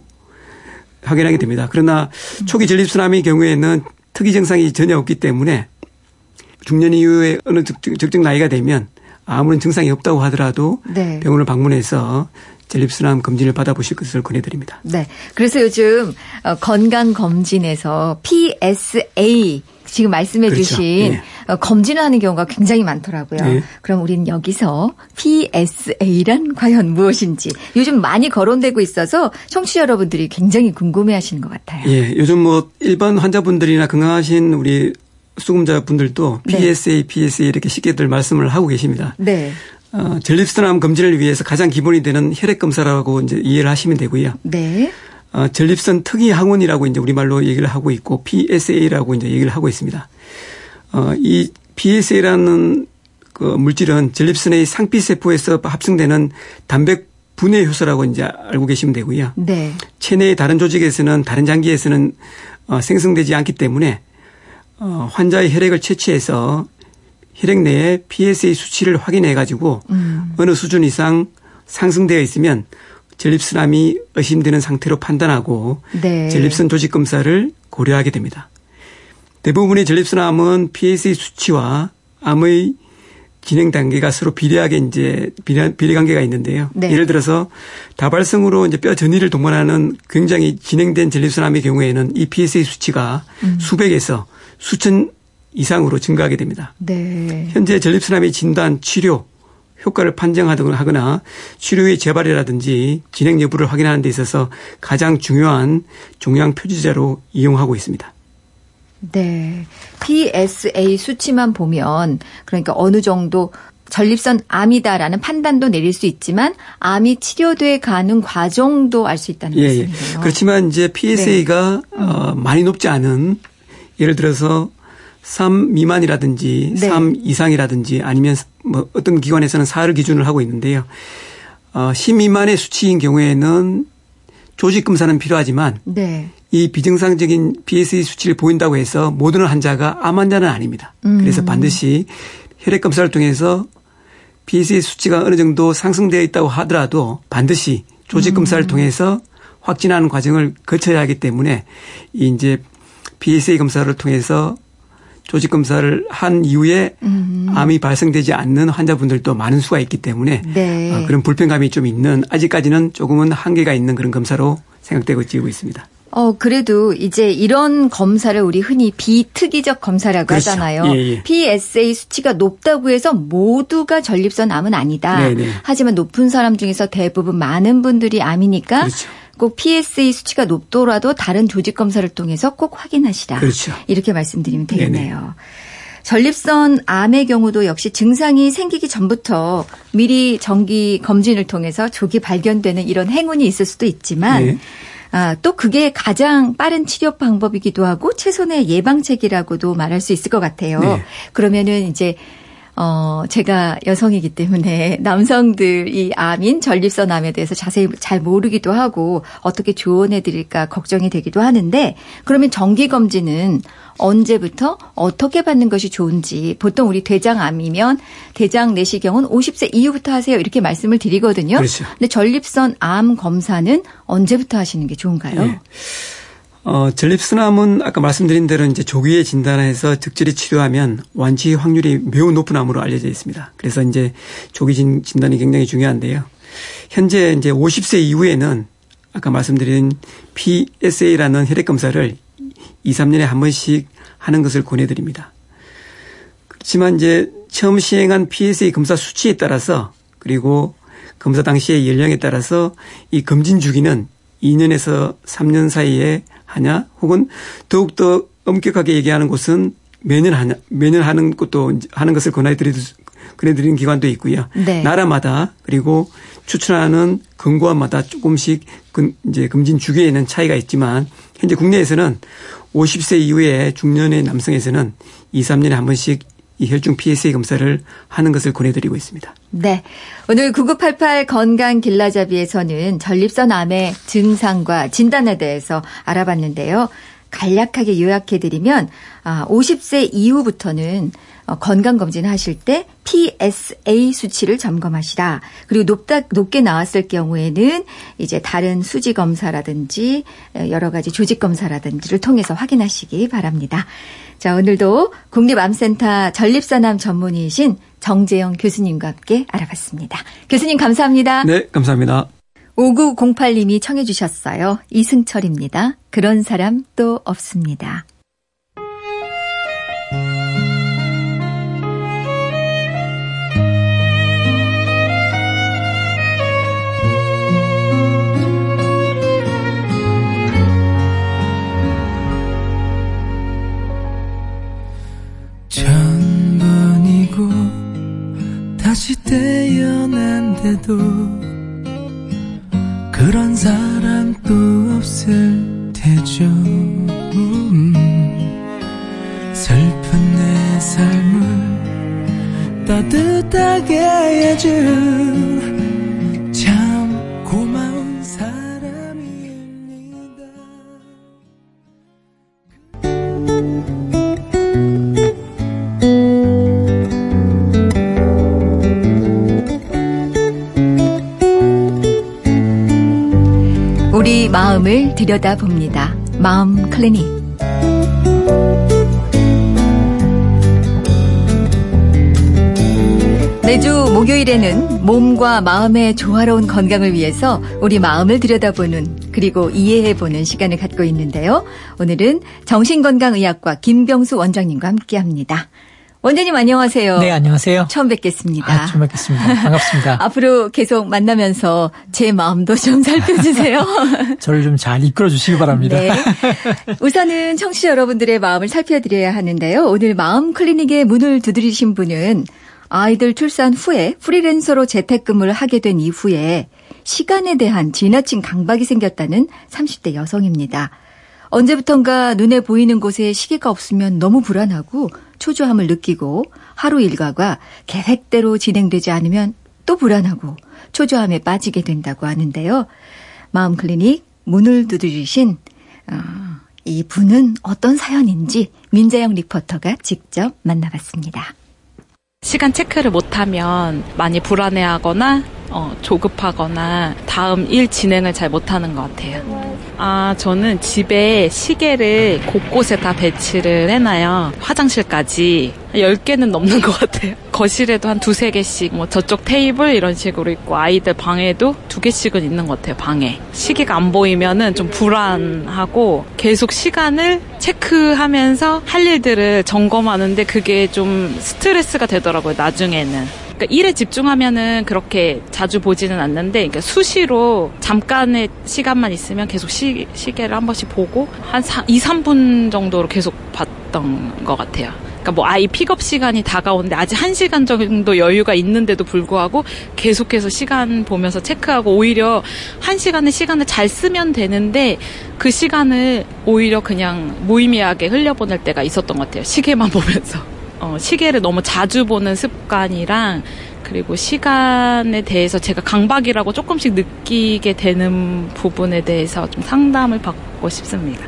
됩니다. 그러나 초기 전립선암의 경우에는 특이 증상이 전혀 없기 때문에 중년 이후에 어느 적정 나이가 되면 아무런 증상이 없다고 하더라도 병원을 방문해서 전립선암 검진을 받아보실 것을 권해드립니다. 네. 그래서 요즘 건강검진에서 PSA 지금 말씀해 그렇죠. 주신 검진을 하는 경우가 굉장히 많더라고요. 네. 그럼 우린 여기서 PSA란 과연 무엇인지 요즘 많이 거론되고 있어서 청취자 여러분들이 굉장히 궁금해하시는 것 같아요. 예, 요즘 일반 환자분들이나 건강하신 우리 수금자분들도 PSA 이렇게 쉽게들 말씀을 하고 계십니다. 네. 전립선암 검진을 위해서 가장 기본이 되는 혈액 검사라고 이제 이해를 하시면 되고요. 네. 전립선 특이 항원이라고 이제 우리말로 얘기를 하고 있고 PSA라고 이제 얘기를 하고 있습니다. 이 PSA라는 그 물질은 전립선의 상피세포에서 합성되는 단백 분해 효소라고 이제 알고 계시면 되고요. 네. 체내의 다른 조직에서는 다른 장기에서는 생성되지 않기 때문에 환자의 혈액을 채취해서 혈액 내에 PSA 수치를 확인해 가지고 어느 수준 이상 상승되어 있으면 전립선암이 의심되는 상태로 판단하고 전립선 조직 검사를 고려하게 됩니다. 대부분의 전립선암은 PSA 수치와 암의 진행 단계가 서로 비례하게 이제 비례 관계가 있는데요. 예를 들어서 다발성으로 이제 뼈 전이를 동반하는 굉장히 진행된 전립선암의 경우에는 이 PSA 수치가 수백에서 수천 이상으로 증가하게 됩니다. 네. 현재 전립선암의 진단, 치료, 효과를 판정하거나 치료의 재발이라든지 진행 여부를 확인하는 데 있어서 가장 중요한 종양 표지자로 이용하고 있습니다. 네. PSA 수치만 보면 그러니까 어느 정도 전립선 암이다라는 판단도 내릴 수 있지만 암이 치료돼 가는 과정도 알 수 있다는 말씀이에요. 그렇지만 이제 PSA가 많이 높지 않은 예를 들어서 3 미만이라든지 3 이상이라든지 아니면 어떤 기관에서는 4를 기준으로 하고 있는데요. 10 미만의 수치인 경우에는 조직 검사는 필요하지만 이 비정상적인 PSA 수치를 보인다고 해서 모든 환자가 암 환자는 아닙니다. 그래서 반드시 혈액 검사를 통해서 PSA 수치가 어느 정도 상승되어 있다고 하더라도 반드시 조직 검사를 통해서 확진하는 과정을 거쳐야 하기 때문에 이제 PSA 검사를 통해서 조직 검사를 한 이후에 암이 발생되지 않는 환자분들도 많은 수가 있기 때문에 그런 불편감이 좀 있는 아직까지는 조금은 한계가 있는 그런 검사로 생각되고 있습니다. 그래도 이제 이런 검사를 우리 흔히 비특이적 검사라고 그렇죠. 하잖아요. PSA 수치가 높다고 해서 모두가 전립선 암은 아니다. 하지만 높은 사람 중에서 대부분 많은 분들이 암이니까 꼭 PSA 수치가 높더라도 다른 조직 검사를 통해서 꼭 확인하시라. 이렇게 말씀드리면 되겠네요. 전립선 암의 경우도 역시 증상이 생기기 전부터 미리 정기 검진을 통해서 조기 발견되는 이런 행운이 있을 수도 있지만 또 그게 가장 빠른 치료 방법이기도 하고 최선의 예방책이라고도 말할 수 있을 것 같아요. 네. 그러면은 이제 제가 여성이기 때문에 남성들이 암인 전립선 암에 대해서 자세히 잘 모르기도 하고 어떻게 조언해 드릴까 걱정이 되기도 하는데 그러면 정기검진은 언제부터 어떻게 받는 것이 좋은지 보통 우리 대장암이면 대장 내시경은 50세 이후부터 하세요 이렇게 말씀을 드리거든요. 그렇죠. 근데 전립선 암 검사는 언제부터 하시는 게 좋은가요? 네. 전립선암은 아까 말씀드린 대로 이제 조기에 진단해서 적절히 치료하면 완치 확률이 매우 높은 암으로 알려져 있습니다. 그래서 이제 조기 진단이 굉장히 중요한데요. 현재 이제 50세 이후에는 아까 말씀드린 PSA라는 혈액 검사를 2, 3년에 한 번씩 하는 것을 권해드립니다. 그렇지만 이제 처음 시행한 PSA 검사 수치에 따라서 그리고 검사 당시의 연령에 따라서 이 검진 주기는 2년에서 3년 사이에 하냐 혹은 더욱더 엄격하게 얘기하는 곳은 매년 하는 것을 권해드리는 기관도 있고요. 네. 나라마다 그리고 추천하는 권고안마다 조금씩 이제 검진 주기에는 차이가 있지만 현재 국내에서는 50세 이후에 중년의 남성에서는 2, 3년에 한 번씩 이 혈중 PSA 검사를 하는 것을 권해드리고 있습니다. 네. 오늘 9988 건강길라잡이에서는 전립선 암의 증상과 진단에 대해서 알아봤는데요. 간략하게 요약해드리면 50세 이후부터는 건강검진 하실 때 PSA 수치를 점검하시라. 그리고 높게 나왔을 경우에는 이제 다른 수지 검사라든지 여러 가지 조직 검사라든지를 통해서 확인하시기 바랍니다. 자, 오늘도 국립암센터 전립선암 전문의이신 정재영 교수님과 함께 알아봤습니다. 교수님 감사합니다. 네, 감사합니다. 5908님이 청해 주셨어요. 이승철입니다. 그런 사람 또 없습니다. 천번이고 다시 태어난데도 그런 사람 또 없을 테죠. 슬픈 내 삶을 따뜻하게 해준 참 고마운 사람입니다. 우리 마음을 들여다봅니다. 마음 클리닉. 매주 목요일에는 몸과 마음의 조화로운 건강을 위해서 우리 마음을 들여다보는 그리고 이해해보는 시간을 갖고 있는데요. 오늘은 정신건강의학과 김병수 원장님과 함께합니다. 원장님 안녕하세요. 네, 안녕하세요. 처음 뵙겠습니다. 처음 뵙겠습니다. 반갑습니다. 앞으로 계속 만나면서 제 마음도 좀 살펴주세요. 저를 좀 잘 이끌어 주시기 바랍니다. 네. 우선은 청취자 여러분들의 마음을 살펴드려야 하는데요. 오늘 마음 클리닉에 문을 두드리신 분은 아이들 출산 후에 프리랜서로 재택근무를 하게 된 이후에 시간에 대한 지나친 강박이 생겼다는 30대 여성입니다. 언제부턴가 눈에 보이는 곳에 시계가 없으면 너무 불안하고 초조함을 느끼고 하루 일과가 계획대로 진행되지 않으면 또 불안하고 초조함에 빠지게 된다고 하는데요. 마음 클리닉 문을 두드리신 이 분은 어떤 사연인지 민자영 리포터가 직접 만나봤습니다. 시간 체크를 못하면 많이 불안해하거나 조급하거나 다음 일 진행을 잘 못하는 것 같아요. 저는 집에 시계를 곳곳에 다 배치를 해놔요. 화장실까지 10개는 넘는 것 같아요. 거실에도 한 2-3개씩, 저쪽 테이블 이런 식으로 있고 아이들 방에도 2개씩은 있는 것 같아요, 방에. 시계가 안 보이면은 좀 불안하고 계속 시간을 체크하면서 할 일들을 점검하는데 그게 좀 스트레스가 되더라고요, 나중에는. 그러니까 일에 집중하면은 그렇게 자주 보지는 않는데, 그러니까 수시로 잠깐의 시간만 있으면 계속 시계를 한 번씩 보고 한 2, 3분 정도로 계속 봤던 것 같아요. 그러니까 뭐 아이 픽업 시간이 다가오는데 아직 1시간 정도 여유가 있는데도 불구하고 계속해서 시간 보면서 체크하고, 오히려 1시간의 시간을 잘 쓰면 되는데 그 시간을 오히려 그냥 무의미하게 흘려보낼 때가 있었던 것 같아요. 시계만 보면서. 시계를 너무 자주 보는 습관이랑, 그리고 시간에 대해서 제가 강박이라고 조금씩 느끼게 되는 부분에 대해서 좀 상담을 받고 싶습니다.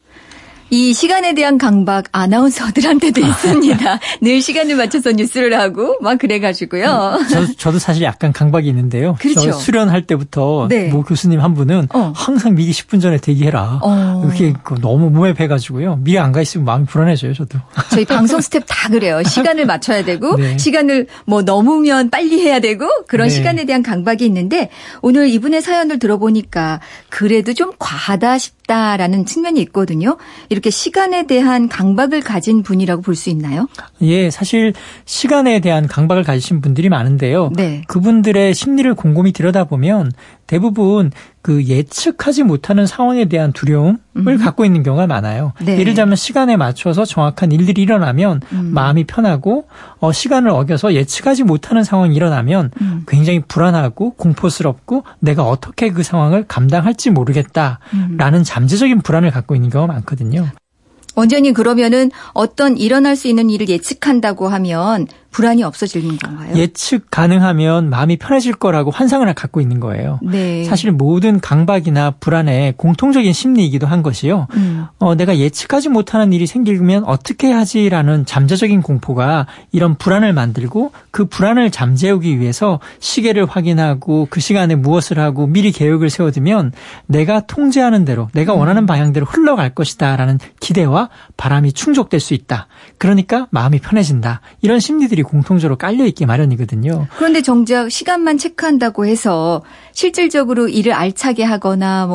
이 시간에 대한 강박 아나운서들한테도 있습니다. 늘 시간을 맞춰서 뉴스를 하고 막 그래가지고요. 저도 사실 약간 강박이 있는데요. 그렇죠. 저 수련할 때부터 네. 모 교수님 한 분은 항상 미리 10분 전에 대기해라. 그게 너무 몸에 배가지고요. 미리 안 가 있으면 마음이 불안해져요, 저도. 저희 방송 스텝 다 그래요. 시간을 맞춰야 되고 네. 시간을 뭐 넘으면 빨리 해야 되고 그런 네. 시간에 대한 강박이 있는데, 오늘 이분의 사연을 들어보니까 그래도 좀 과하다 싶다라는 측면이 있거든요. 이렇게 시간에 대한 강박을 가진 분이라고 볼 수 있나요? 예, 사실 시간에 대한 강박을 가지신 분들이 많은데요. 네. 그분들의 심리를 곰곰이 들여다보면 대부분 그 예측하지 못하는 상황에 대한 두려움을 갖고 있는 경우가 많아요. 네. 예를 들면 시간에 맞춰서 정확한 일들이 일어나면 마음이 편하고, 시간을 어겨서 예측하지 못하는 상황이 일어나면 굉장히 불안하고 공포스럽고 내가 어떻게 그 상황을 감당할지 모르겠다라는 잠재적인 불안을 갖고 있는 경우가 많거든요. 원장님, 그러면은 어떤 일어날 수 있는 일을 예측한다고 하면 불안이 없어지는 건가요? 예측 가능하면 마음이 편해질 거라고 환상을 갖고 있는 거예요. 네. 사실 모든 강박이나 불안의 공통적인 심리이기도 한 것이요. 내가 예측하지 못하는 일이 생기면 어떻게 하지라는 잠재적인 공포가 이런 불안을 만들고, 그 불안을 잠재우기 위해서 시계를 확인하고 그 시간에 무엇을 하고 미리 계획을 세워두면 내가 통제하는 대로, 내가 원하는 방향대로 흘러갈 것이다라는 기대와 바람이 충족될 수 있다. 그러니까 마음이 편해진다. 이런 심리들이 공통적으로 깔려있기 마련이거든요. 그런데 정작 시간만 체크한다고 해서 실질적으로 일을 알차게 하거나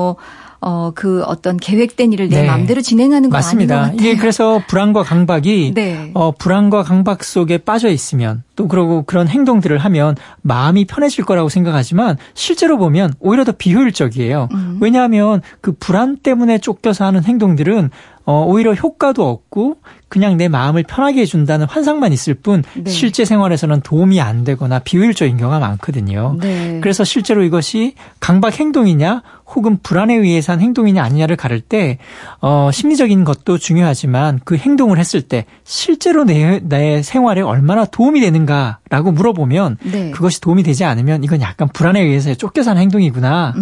그 어떤 계획된 일을 내 네. 마음대로 진행하는 건 맞습니다. 아닌 것 같아요. 이게 그래서 불안과 강박이 네. 불안과 강박 속에 빠져 있으면, 또 그러고 그런 행동들을 하면 마음이 편해질 거라고 생각하지만 실제로 보면 오히려 더 비효율적이에요. 왜냐하면 그 불안 때문에 쫓겨서 하는 행동들은 오히려 효과도 없고 그냥 내 마음을 편하게 해준다는 환상만 있을 뿐 네. 실제 생활에서는 도움이 안 되거나 비효율적인 경우가 많거든요. 네. 그래서 실제로 이것이 강박 행동이냐 혹은 불안에 의해서 한 행동이냐 아니냐를 가를 때 심리적인 것도 중요하지만 그 행동을 했을 때 실제로 내 생활에 얼마나 도움이 되는가라고 물어보면 네. 그것이 도움이 되지 않으면 이건 약간 불안에 의해서 쫓겨서 하는 행동이구나,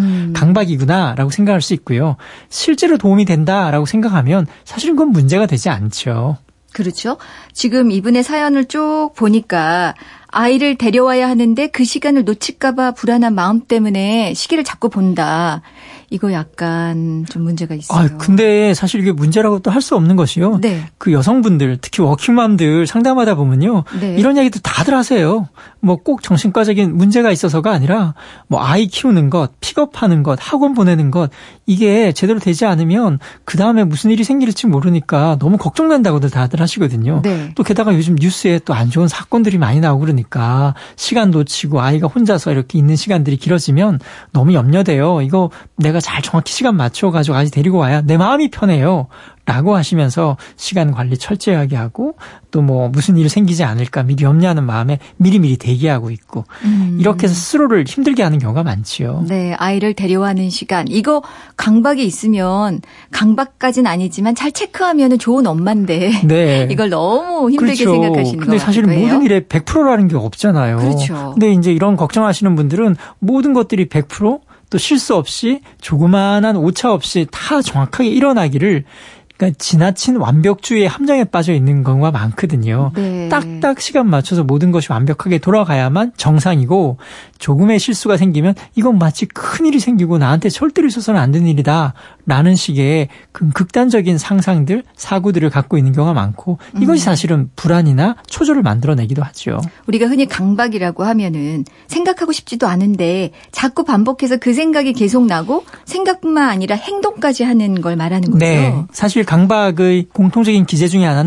강박이구나라고 생각할 수 있고요. 실제로 도움이 된다라고 생각하면 사실은 그건 문제가 되지 않죠. 그렇죠. 지금 이분의 사연을 쭉 보니까 아이를 데려와야 하는데 그 시간을 놓칠까 봐 불안한 마음 때문에 시계를 자꾸 본다. 이거 약간 좀 문제가 있어요. 근데 사실 이게 문제라고 또 할 수 없는 것이요. 네. 그 여성분들, 특히 워킹맘들 상담하다 보면요. 네. 이런 이야기도 다들 하세요. 꼭 정신과적인 문제가 있어서가 아니라 아이 키우는 것, 픽업하는 것, 학원 보내는 것, 이게 제대로 되지 않으면 그다음에 무슨 일이 생길지 모르니까 너무 걱정된다고들 다들 하시거든요. 네. 또 게다가 요즘 뉴스에 또 안 좋은 사건들이 많이 나오고 그러니까 시간 놓치고 아이가 혼자서 이렇게 있는 시간들이 길어지면 너무 염려돼요. 이거 내가 잘 정확히 시간 맞춰가지고 아이 데리고 와야 내 마음이 편해요. 라고 하시면서 시간 관리 철저하게 하고 또 무슨 일이 생기지 않을까 미리 염려하는 마음에 미리미리 대기하고 있고 이렇게 해서 스스로를 힘들게 하는 경우가 많지요. 네, 아이를 데려와는 시간. 이거 강박이 있으면 강박까지는 아니지만 잘 체크하면 좋은 엄마인데 네. 이걸 너무 힘들게 그렇죠. 생각하시는 것 근데 사실은 같고요. 모든 일에 100%라는 게 없잖아요. 그렇죠. 근데 이제 이런 걱정하시는 분들은 모든 것들이 100% 또 실수 없이 조그마한 오차 없이 다 정확하게 일어나기를, 그러니까 지나친 완벽주의의 함정에 빠져 있는 경우가 많거든요. 네. 딱딱 시간 맞춰서 모든 것이 완벽하게 돌아가야만 정상이고, 조금의 실수가 생기면 이건 마치 큰일이 생기고 나한테 절대로 있어서는 안 되는 일이다 라는 식의 극단적인 상상들, 사고들을 갖고 있는 경우가 많고, 이것이 사실은 불안이나 초조를 만들어내기도 하죠. 우리가 흔히 강박이라고 하면은 생각하고 싶지도 않은데 자꾸 반복해서 그 생각이 계속 나고 생각뿐만 아니라 행동까지 하는 걸 말하는 거죠. 네, 사실 강박의 공통적인 기제 중에 하나는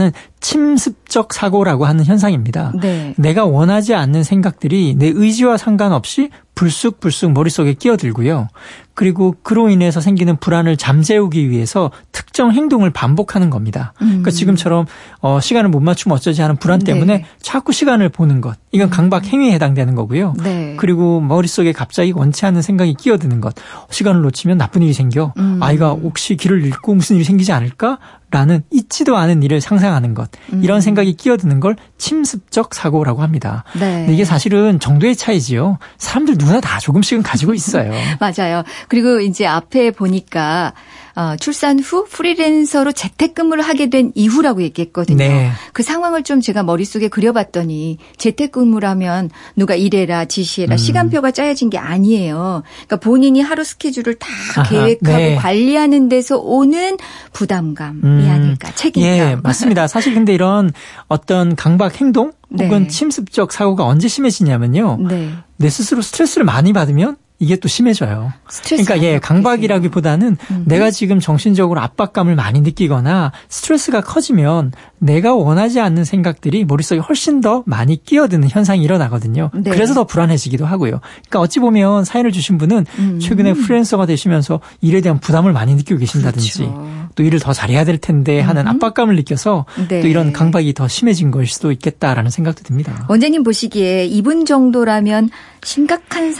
침습적 사고라고 하는 현상입니다. 네. 내가 원하지 않는 생각들이 내 의지와 상관없이 불쑥불쑥 머릿속에 끼어들고요. 그리고 그로 인해서 생기는 불안을 잠재우기 위해서 특정 행동을 반복하는 겁니다. 그러니까 지금처럼 시간을 못 맞추면 어쩌지 하는 불안 때문에 네. 자꾸 시간을 보는 것. 이건 강박 행위에 해당되는 거고요. 네. 그리고 머릿속에 갑자기 원치 않는 생각이 끼어드는 것. 시간을 놓치면 나쁜 일이 생겨. 아이가 혹시 길을 잃고 무슨 일이 생기지 않을까? 라는 있지도 않은 일을 상상하는 것. 이런 생각이 끼어드는 걸 침습적 사고라고 합니다. 네. 근데 이게 사실은 정도의 차이지요. 사람들 누구나 다 조금씩은 가지고 있어요. 맞아요. 그리고 이제 앞에 보니까 출산 후 프리랜서로 재택근무를 하게 된 이후라고 얘기했거든요. 네. 그 상황을 좀 제가 머릿속에 그려봤더니 재택근무라면 누가 이래라 지시해라 시간표가 짜여진 게 아니에요. 그러니까 본인이 하루 스케줄을 다 계획하고 네. 관리하는 데서 오는 부담감이 아닐까, 책임감. 예, 맞습니다. 사실 근데 이런 어떤 강박 행동 혹은 네. 침습적 사고가 언제 심해지냐면요. 네. 내 스스로 스트레스를 많이 받으면 이게 또 심해져요. 스트레스 그러니까 많이 강박이라기보다는 내가 지금 정신적으로 압박감을 많이 느끼거나 스트레스가 커지면 내가 원하지 않는 생각들이 머릿속에 훨씬 더 많이 끼어드는 현상이 일어나거든요. 네. 그래서 더 불안해지기도 하고요. 그러니까 어찌 보면 사연을 주신 분은 최근에 프리랜서가 되시면서 일에 대한 부담을 많이 느끼고 계신다든지 그렇죠. 또 일을 더 잘해야 될 텐데 하는 압박감을 느껴서 네. 또 이런 강박이 더 심해진 걸 수도 있겠다라는 생각도 듭니다. 원장님 보시기에 이분 정도라면 심각한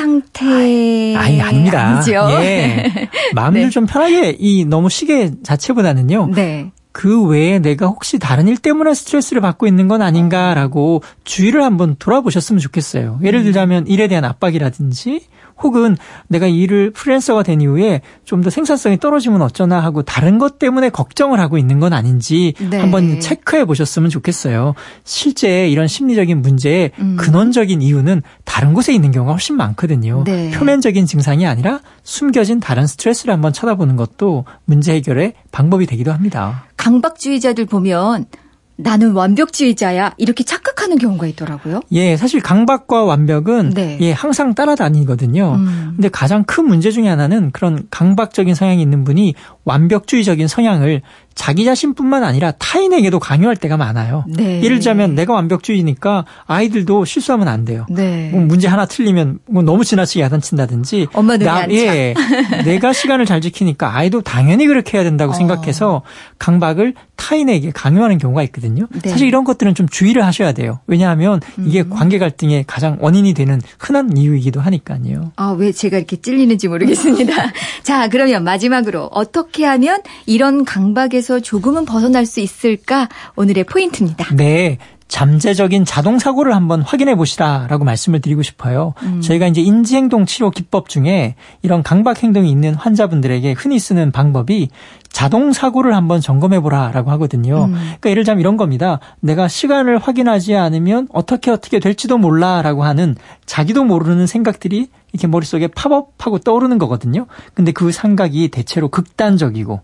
상태 아닙니다. 아니죠? 예. 마음을 네. 좀 편하게 이 너무 시계 자체보다는요. 네. 그 외에 내가 혹시 다른 일 때문에 스트레스를 받고 있는 건 아닌가라고 주의를 한번 돌아보셨으면 좋겠어요. 예를 들자면 일에 대한 압박이라든지 혹은 내가 일을 프리랜서가 된 이후에 좀 더 생산성이 떨어지면 어쩌나 하고 다른 것 때문에 걱정을 하고 있는 건 아닌지 네. 한번 체크해 보셨으면 좋겠어요. 실제 이런 심리적인 문제의 근원적인 이유는 다른 곳에 있는 경우가 훨씬 많거든요. 네. 표면적인 증상이 아니라 숨겨진 다른 스트레스를 한번 쳐다보는 것도 문제 해결의 방법이 되기도 합니다. 강박주의자들 보면 나는 완벽주의자야 이렇게 착각하는 경우가 있더라고요. 예, 사실 강박과 완벽은 네. 예, 항상 따라다니거든요. 근데 가장 큰 문제 중에 하나는 그런 강박적인 성향이 있는 분이 완벽주의적인 성향을 자기 자신뿐만 아니라 타인에게도 강요할 때가 많아요. 네. 예를 들자면 내가 완벽주의니까 아이들도 실수하면 안 돼요. 네. 뭐 문제 하나 틀리면 뭐 너무 지나치게 야단친다든지. 엄마 눈이 안 차. 예, 내가 시간을 잘 지키니까 아이도 당연히 그렇게 해야 된다고 생각해서 강박을 타인에게 강요하는 경우가 있거든요. 네. 사실 이런 것들은 좀 주의를 하셔야 돼요. 왜냐하면 이게 관계 갈등의 가장 원인이 되는 흔한 이유이기도 하니까요. 왜 제가 이렇게 찔리는지 모르겠습니다. 자, 그러면 마지막으로 어떻게 하면 이런 강박에서 조금은 벗어날 수 있을까? 오늘의 포인트입니다. 네. 잠재적인 자동사고를 한번 확인해 보시라라고 말씀을 드리고 싶어요. 저희가 이제 인지행동 치료 기법 중에 이런 강박 행동이 있는 환자분들에게 흔히 쓰는 방법이 자동사고를 한번 점검해 보라라고 하거든요. 그러니까 예를 들자면 이런 겁니다. 내가 시간을 확인하지 않으면 어떻게 될지도 몰라라고 하는 자기도 모르는 생각들이 이렇게 머릿속에 팝업하고 떠오르는 거거든요. 근데 그 생각이 대체로 극단적이고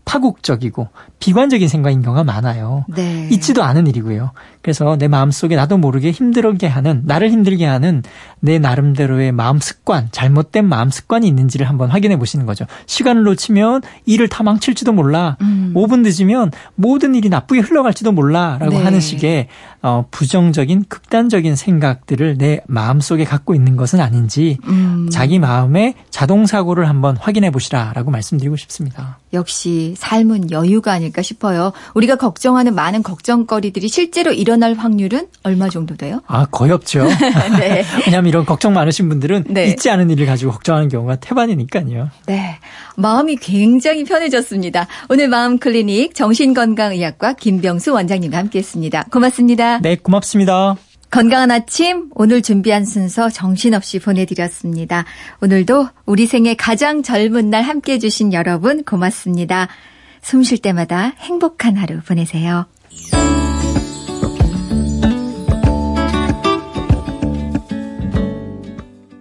파국적이고 비관적인 생각인 경우가 많아요. 네. 있지도 않은 일이고요. 그래서 내 마음속에 나도 모르게 힘들게 하는, 나를 힘들게 하는 내 나름대로의 마음 습관, 잘못된 마음 습관이 있는지를 한번 확인해 보시는 거죠. 시간을 놓치면 일을 다 망칠지도 몰라. 5분 늦으면 모든 일이 나쁘게 흘러갈지도 몰라라고 네. 하는 식의 부정적인 극단적인 생각들을 내 마음속에 갖고 있는 것은 아닌지 자기 마음의 자동사고를 한번 확인해 보시라라고 말씀드리고 싶습니다. 역시 삶은 여유가 아닐까 싶어요. 우리가 걱정하는 많은 걱정거리들이 실제로 일어날 확률은 얼마 정도 돼요? 거의 없죠. 네. 왜냐하면 이런 걱정 많으신 분들은 네. 있지 않은 일을 가지고 걱정하는 경우가 태반이니까요. 네. 마음이 굉장히 편해졌습니다. 오늘 마음클리닉 정신건강의학과 김병수 원장님과 함께했습니다. 고맙습니다. 네, 고맙습니다. 건강한 아침 오늘 준비한 순서 정신없이 보내드렸습니다. 오늘도 우리 생애 가장 젊은 날 함께해 주신 여러분 고맙습니다. 숨 쉴 때마다 행복한 하루 보내세요.